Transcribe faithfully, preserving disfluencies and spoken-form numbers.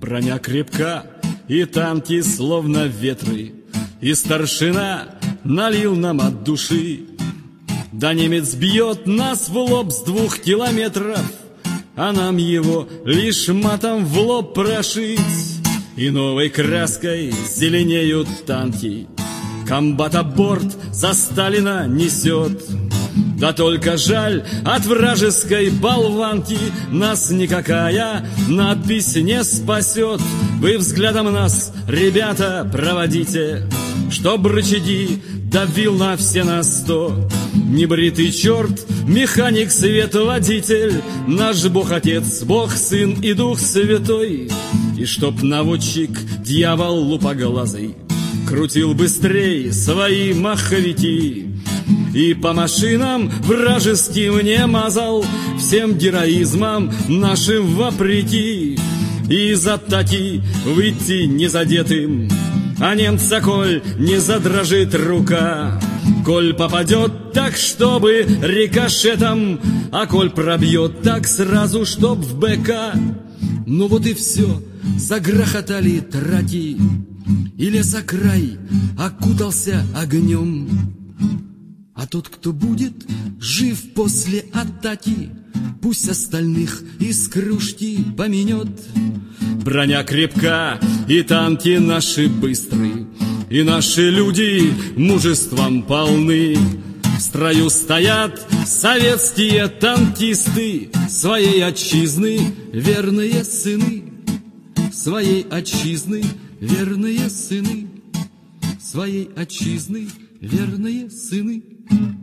Броня крепка, и танки словно ветры, и старшина налил нам от души. Да немец бьет нас в лоб с двух километров, а нам его лишь матом в лоб прошить. И новой краской зеленеют танки, комбата борт за Сталина несет. Да только жаль, от вражеской болванки нас никакая надпись не спасет. Вы взглядом нас, ребята, проводите, чтоб рычаги давил на все на сто. Небритый черт, механик, свет-водитель, наш Бог-Отец, Бог-Сын и Дух Святой. И чтоб наводчик, дьявол лупоглазый, крутил быстрей свои маховики, и по машинам вражеским не мазал, всем героизмом нашим вопреки. И из атаки выйти незадетым, а немца, коль не задрожит рука, коль попадет так, чтобы рикошетом, а коль пробьет так сразу, чтоб в БК. Ну вот и все, загрохотали траки, и лесокрай окутался огнем. А тот, кто будет жив после атаки, пусть остальных из кружки поменет. Броня крепка, и танки наши быстрые, и наши люди мужеством полны. В строю стоят советские танкисты, своей отчизны верные сыны, своей отчизны верные сыны, своей отчизны верные сыны.